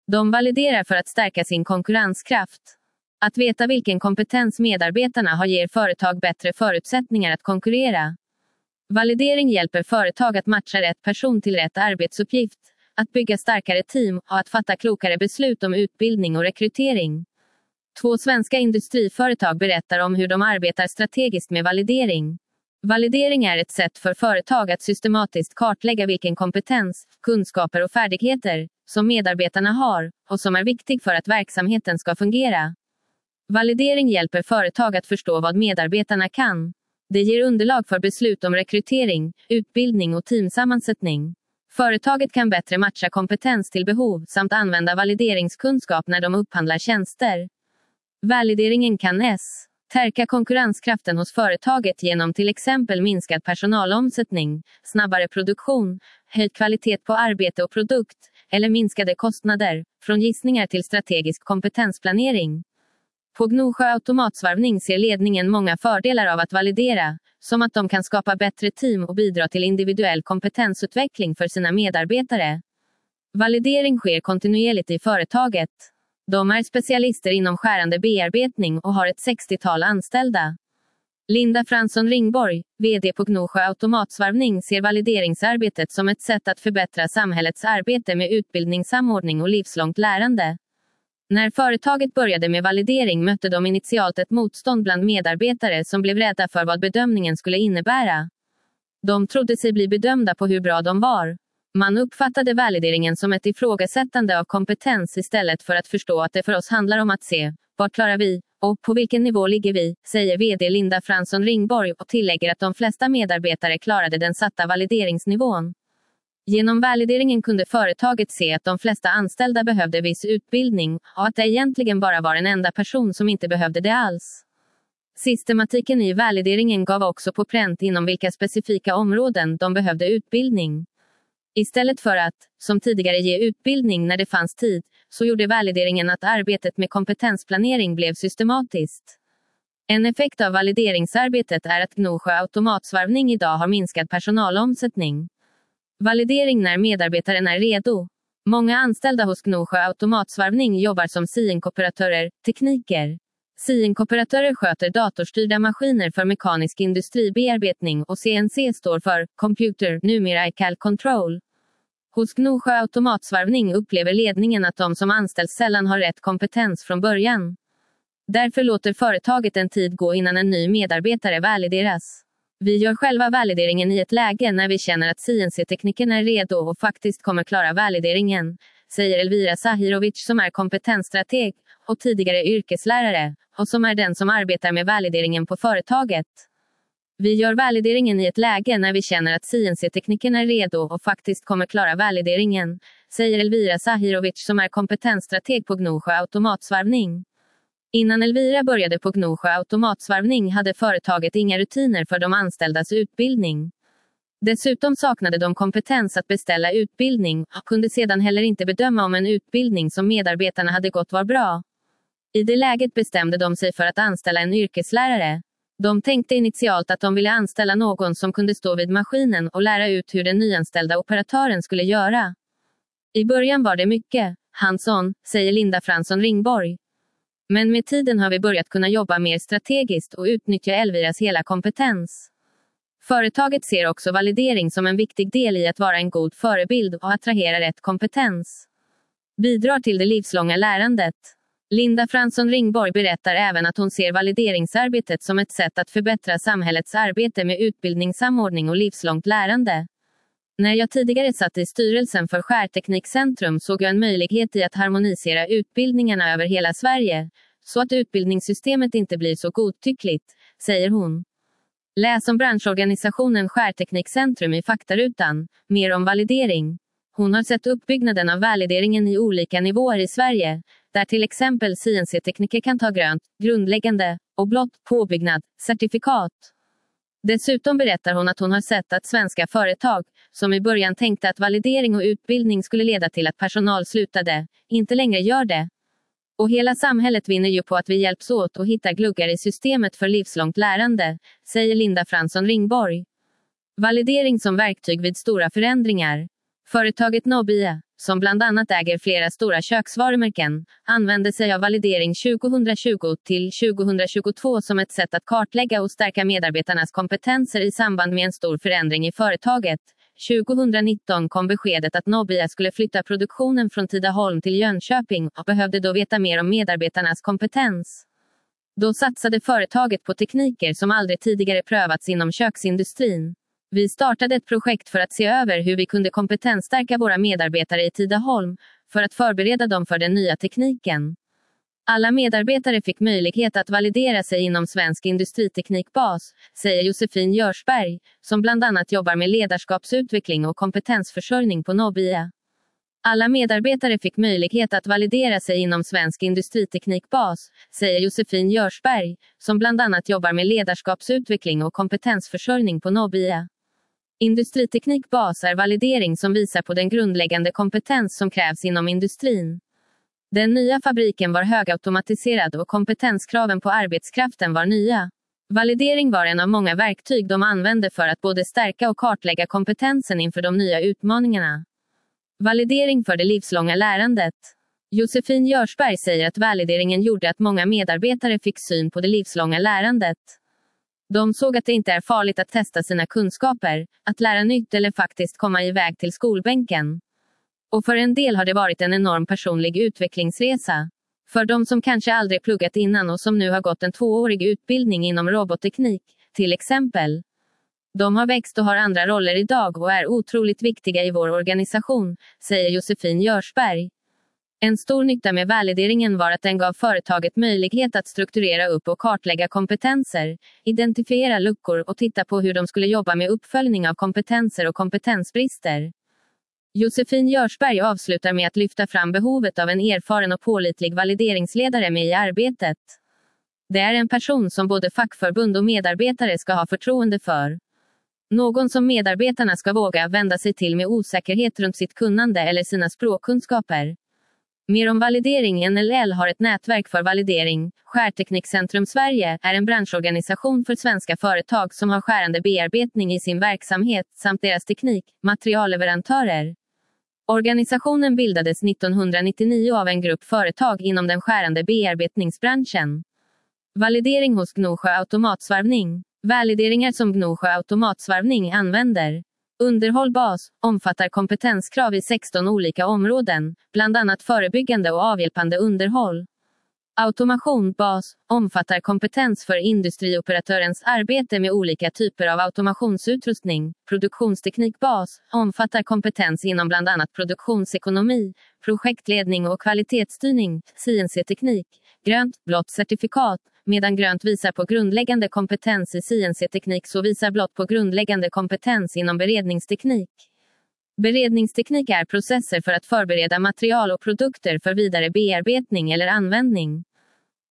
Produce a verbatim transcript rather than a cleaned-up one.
De validerar för att stärka sin konkurrenskraft. Att veta vilken kompetens medarbetarna har ger företag bättre förutsättningar att konkurrera. Validering hjälper företag att matcha rätt person till rätt arbetsuppgift, att bygga starkare team och att fatta klokare beslut om utbildning och rekrytering. Två svenska industriföretag berättar om hur de arbetar strategiskt med validering. Validering är ett sätt för företag att systematiskt kartlägga vilken kompetens, kunskaper och färdigheter som medarbetarna har och som är viktig för att verksamheten ska fungera. Validering hjälper företag att förstå vad medarbetarna kan. Det ger underlag för beslut om rekrytering, utbildning och teamsammansättning. Företaget kan bättre matcha kompetens till behov samt använda valideringskunskap när de upphandlar tjänster. Valideringen kan s. stärka konkurrenskraften hos företaget genom till exempel minskad personalomsättning, snabbare produktion, höjd kvalitet på arbete och produkt, eller minskade kostnader, från gissningar till strategisk kompetensplanering. På Gnosjö Automatsvarvning ser ledningen många fördelar av att validera, som att de kan skapa bättre team och bidra till individuell kompetensutveckling för sina medarbetare. Validering sker kontinuerligt i företaget. De är specialister inom skärande bearbetning och har ett sextiotal anställda. Linda Fransson Ringborg, vd på Gnosjö Automatsvarvning, ser valideringsarbetet som ett sätt att förbättra samhällets arbete med utbildningssamordning och livslångt lärande. När företaget började med validering mötte de initialt ett motstånd bland medarbetare som blev rädda för vad bedömningen skulle innebära. De trodde sig bli bedömda på hur bra de var. Man uppfattade valideringen som ett ifrågasättande av kompetens istället för att förstå att det för oss handlar om att se, vad klarar vi, och på vilken nivå ligger vi, säger vd Linda Fransson Ringborg och tillägger att de flesta medarbetare klarade den satta valideringsnivån. Genom valideringen kunde företaget se att de flesta anställda behövde viss utbildning, och att det egentligen bara var en enda person som inte behövde det alls. Systematiken i valideringen gav också på pränt inom vilka specifika områden de behövde utbildning. Istället för att, som tidigare, ge utbildning när det fanns tid, så gjorde valideringen att arbetet med kompetensplanering blev systematiskt. En effekt av valideringsarbetet är att Gnosjö Automatsvarvning idag har minskad personalomsättning. Validering när medarbetaren är redo. Många anställda hos Gnosjö Automatsvarvning jobbar som C N-kooperatörer, tekniker. C N-kooperatörer sköter datorstyrda maskiner för mekanisk industribearbetning och C N C står för Computer, Numerical Control. Hos Gnosjö Automatsvarvning upplever ledningen att de som anställs sällan har rätt kompetens från början. Därför låter företaget en tid gå innan en ny medarbetare valideras. Vi gör själva valideringen i ett läge när vi känner att C N C-tekniken är redo och faktiskt kommer klara valideringen, säger Elvira Zahirovic som är kompetensstrateg och tidigare yrkeslärare, och som är den som arbetar med valideringen på företaget. Vi gör valideringen i ett läge när vi känner att C N C-tekniken är redo och faktiskt kommer klara valideringen, säger Elvira Zahirovic som är kompetensstrateg på Gnosjö Automatsvarvning. Innan Elvira började på Gnosjö Automatsvarvning hade företaget inga rutiner för de anställdas utbildning. Dessutom saknade de kompetens att beställa utbildning och kunde sedan heller inte bedöma om en utbildning som medarbetarna hade gått var bra. I det läget bestämde de sig för att anställa en yrkeslärare. De tänkte initialt att de ville anställa någon som kunde stå vid maskinen och lära ut hur den nyanställda operatören skulle göra. I början var det mycket hands-on, säger Linda Fransson Ringborg. Men med tiden har vi börjat kunna jobba mer strategiskt och utnyttja Elviras hela kompetens. Företaget ser också validering som en viktig del i att vara en god förebild och attrahera rätt kompetens. Bidrar till det livslånga lärandet. Linda Fransson Ringborg berättar även att hon ser valideringsarbetet som ett sätt att förbättra samhällets arbete med utbildningssamordning och livslångt lärande. När jag tidigare satt i styrelsen för Skärteknikcentrum såg jag en möjlighet i att harmonisera utbildningarna över hela Sverige, så att utbildningssystemet inte blir så godtyckligt, säger hon. Läs om branschorganisationen Skärteknikcentrum i faktarutan, mer om validering. Hon har sett uppbyggnaden av valideringen i olika nivåer i Sverige, där till exempel C N C-tekniker kan ta grönt, grundläggande, och blått, påbyggnad, certifikat. Dessutom berättar hon att hon har sett att svenska företag, som i början tänkte att validering och utbildning skulle leda till att personal slutade, inte längre gör det. Och hela samhället vinner ju på att vi hjälps åt och hittar gluggar i systemet för livslångt lärande, säger Linda Fransson Ringborg. Validering som verktyg vid stora förändringar. Företaget Nobia, som bland annat äger flera stora köksvarumärken, använde sig av validering tjugohundratjugo till tjugohundratjugotvå som ett sätt att kartlägga och stärka medarbetarnas kompetenser i samband med en stor förändring i företaget. tjugohundranitton kom beskedet att Nobia skulle flytta produktionen från Tidaholm till Jönköping och behövde då veta mer om medarbetarnas kompetens. Då satsade företaget på tekniker som aldrig tidigare prövats inom köksindustrin. Vi startade ett projekt för att se över hur vi kunde kompetensstärka våra medarbetare i Tidaholm, för att förbereda dem för den nya tekniken. Alla medarbetare fick möjlighet att validera sig inom svensk industriteknikbas, säger Josefin Görsberg, som bland annat jobbar med ledarskapsutveckling och kompetensförsörjning på Nobia. Alla medarbetare fick möjlighet att validera sig inom svensk industriteknikbas, säger Josefin Görsberg, som bland annat jobbar med ledarskapsutveckling och kompetensförsörjning på Nobia. Industriteknikbas är validering som visar på den grundläggande kompetens som krävs inom industrin. Den nya fabriken var högautomatiserad och kompetenskraven på arbetskraften var nya. Validering var en av många verktyg de använde för att både stärka och kartlägga kompetensen inför de nya utmaningarna. Validering för det livslånga lärandet. Josefin Görsberg säger att valideringen gjorde att många medarbetare fick syn på det livslånga lärandet. De såg att det inte är farligt att testa sina kunskaper, att lära nytt eller faktiskt komma iväg till skolbänken. Och för en del har det varit en enorm personlig utvecklingsresa. För de som kanske aldrig pluggat innan och som nu har gått en tvåårig utbildning inom robotteknik, till exempel. De har växt och har andra roller idag och är otroligt viktiga i vår organisation, säger Josefin Görsberg. En stor nytta med valideringen var att den gav företaget möjlighet att strukturera upp och kartlägga kompetenser, identifiera luckor och titta på hur de skulle jobba med uppföljning av kompetenser och kompetensbrister. Josefin Görsberg avslutar med att lyfta fram behovet av en erfaren och pålitlig valideringsledare med i arbetet. Det är en person som både fackförbund och medarbetare ska ha förtroende för. Någon som medarbetarna ska våga vända sig till med osäkerhet runt sitt kunnande eller sina språkkunskaper. Mer om validering. N L L har ett nätverk för validering. Skärteknikcentrum Sverige är en branschorganisation för svenska företag som har skärande bearbetning i sin verksamhet samt deras teknik, materialleverantörer. Organisationen bildades nittonhundranittionio av en grupp företag inom den skärande bearbetningsbranschen. Validering hos Gnosjö Automatsvarvning. Valideringar som Gnosjö Automatsvarvning använder. Underhåll bas, omfattar kompetenskrav i sexton olika områden, bland annat förebyggande och avhjälpande underhåll. Automation bas, omfattar kompetens för industrioperatörens arbete med olika typer av automationsutrustning. Produktionsteknik bas, omfattar kompetens inom bland annat produktionsekonomi, projektledning och kvalitetsstyrning, C N C-teknik. Grönt, blått certifikat. Medan grönt visar på grundläggande kompetens i C N C-teknik så visar blått på grundläggande kompetens inom beredningsteknik. Beredningsteknik är processer för att förbereda material och produkter för vidare bearbetning eller användning.